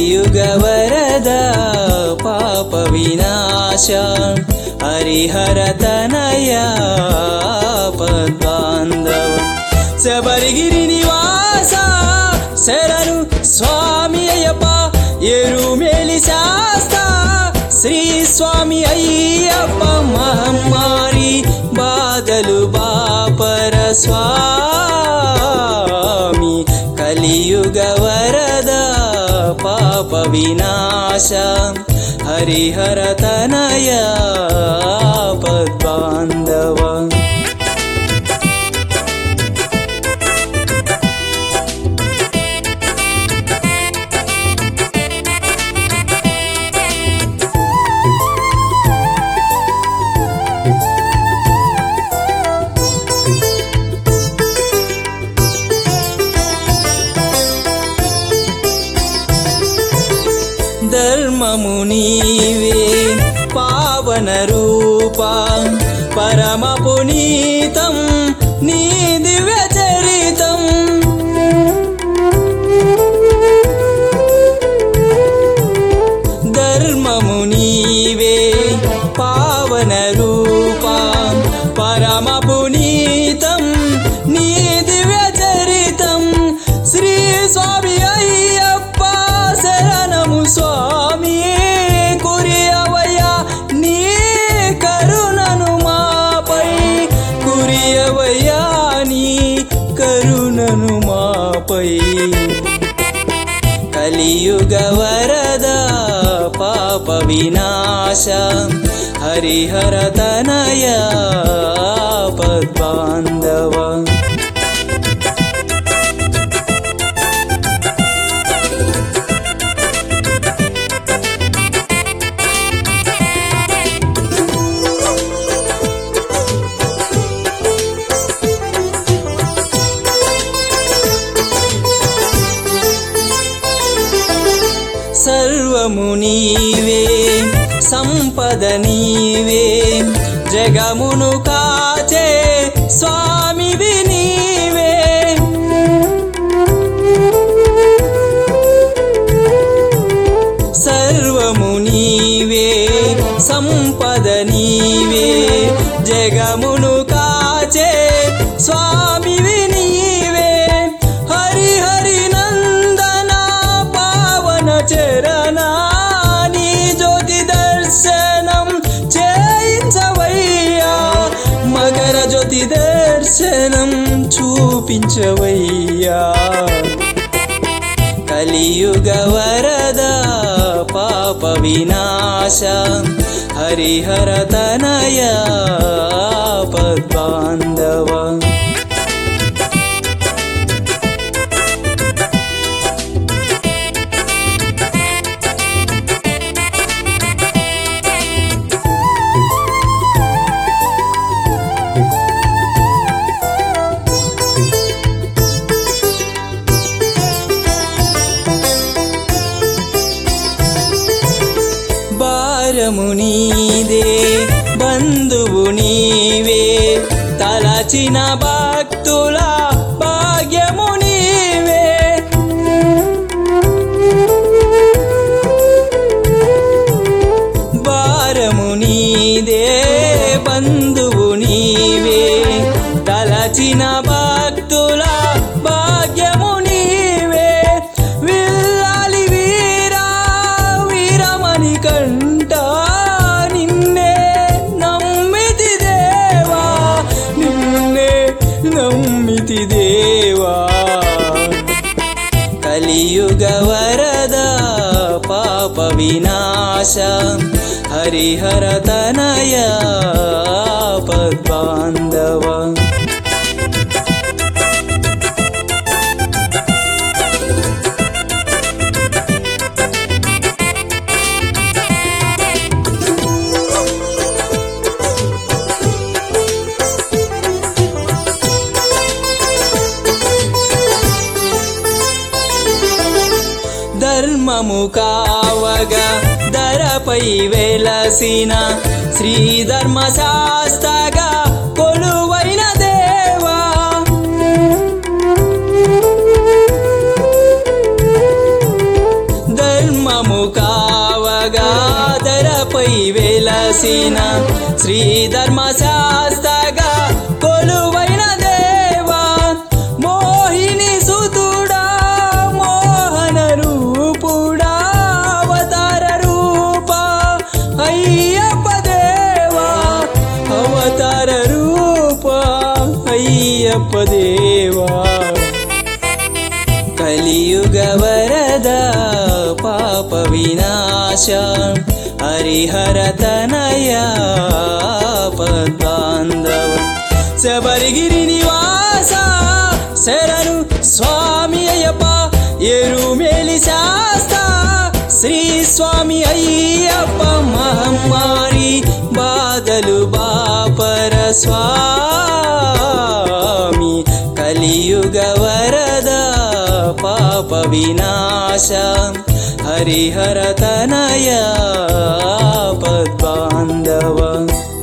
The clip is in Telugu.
కలియుగ వరద పాప వినాశ హరిహర తనయ పద్బాంధవ శబరిగిరి నివాస శరణు స్వామి అయ్యప్ప ఎరుమేలి శాస్త శ్రీ స్వామి అయ్యప్ప మహమ్మారి బాధలు బాపర స్వామి కలియుగ వరద పాప వినాశ హరిహర తనయ పద్బాంధవ ధర్మము నీవే పావన రూపా పరమ పునీతం నీ దివ్య చరితం ధర్మము నీవే పావన రూపా పరమ పునీతం నీ దివ్య చరితం శ్రీ స్వామి అయ్యప్ప శరణము స్వామి కురియవయ్యా నీ కరుణను మాపై కురియవయ్యా నీ కరుణను మాపై కలియుగ వరద పాప వినాశ హరిహర తనయ పద్బాంధవ సర్వము నీవే సంపద నీవే జగమును కాచే స్వామివి నీవే సర్వము నీవే సంపద నీవే జగమును కాచే స్వామివి నీవే హరి హరి నందన పావన చరణ నీ జ్యోతి దర్శనం చేయించవయ్యా మకర జ్యోతి దర్శనం చూపించవయ్యా కలియుగ వరద పాప వినాశ హరిహర తనయ పద్బాంధవ భారము నీదే బంధువు నీవే తలచిన భక్తుల భాగ్యము నీవే భారము నీదే బంధువు నీవే తలచిన భక్తుల భాగ్యము నీవే విల్లాలి వీరా వీరమణి కంట నిన్నే నమ్మితి దేవా నిన్నే నమ్మితి దేవా కలియుగ వరద పాప వినాశ హరిహర తనయ పద్బాంధవ ధర్మము కావగా ధరపై వెలసిన శ్రీ ధర్మశాస్త్రగా కొలువైన దేవా ధర్మ వెలసిన శ్రీ ధర్మశాస్త్రగా కొలువైన దేవా మోహిని సుతుడా మోహన రూపుడా అవతార రూప అయ్యప్ప దేవా అవతార రూప అయ్యప్ప దేవా కలియుగ వరద పాప వినాశ హరిహర తనయ పద్బాంధవ శబరిగిరి నివాస శరణు స్వామి అయ్యప్ప ఎరుమేలి శాస్త శ్రీ స్వామి అయ్యప్ప మహమ్మారి బాధలు బాపర స్వామి కలియుగ వరద పాప వినాశ హరిహర తనయ పద్బాంధవ